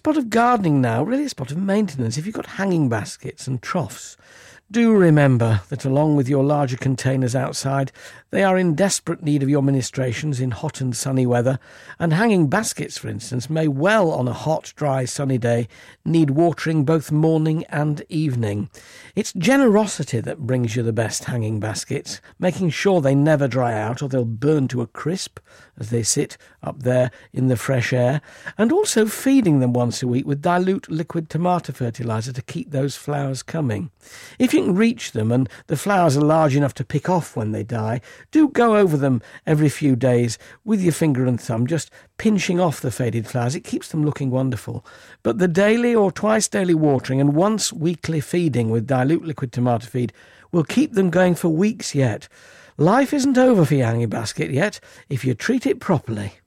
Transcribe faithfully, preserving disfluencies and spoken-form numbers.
spot of gardening now, really a spot of maintenance. If you've got hanging baskets and troughs, do remember that along with your larger containers outside, they are in desperate need of your ministrations in hot and sunny weather, and hanging baskets, for instance, may well on a hot, dry, sunny day need watering both morning and evening. It's generosity that brings you the best hanging baskets, making sure they never dry out or they'll burn to a crisp as they sit up there in the fresh air, and also feeding them once a week with dilute liquid tomato fertiliser to keep those flowers coming. If you can reach them and the flowers are large enough to pick off when they die, do go over them every few days with your finger and thumb, just pinching off the faded flowers. It keeps them looking wonderful. But the daily or twice daily watering and once weekly feeding with dilute liquid tomato feed will keep them going for weeks yet. Life isn't over for your hanging basket yet if you treat it properly.